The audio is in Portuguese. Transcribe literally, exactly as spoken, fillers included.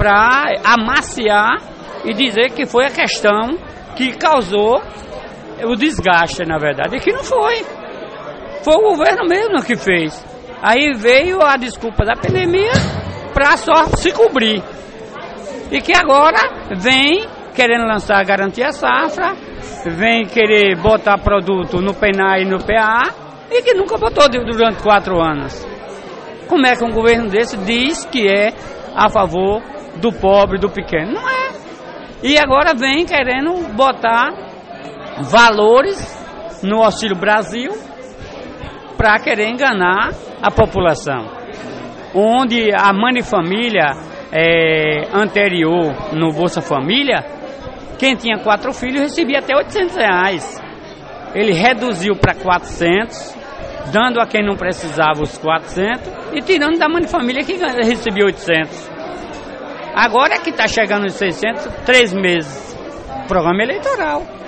para amaciar e dizer que foi a questão que causou o desgaste, na verdade, e que não foi. Foi o governo mesmo que fez. Aí veio a desculpa da pandemia para só se cobrir. E que agora vem querendo lançar a garantia safra, vem querer botar produto no P N A e no P A e que nunca botou durante quatro anos. Como é que um governo desse diz que é a favor do pobre, do pequeno? Não é. E agora vem querendo botar valores no Auxílio Brasil para querer enganar a população. Onde a Mãe Família é, anterior no Bolsa Família, quem tinha quatro filhos recebia até oitocentos reais. Ele reduziu para quatrocentos, dando a quem não precisava os quatrocentos e tirando da Mãe Família que recebia oitocentos. Agora é que está chegando os seiscentos, três meses. Programa eleitoral.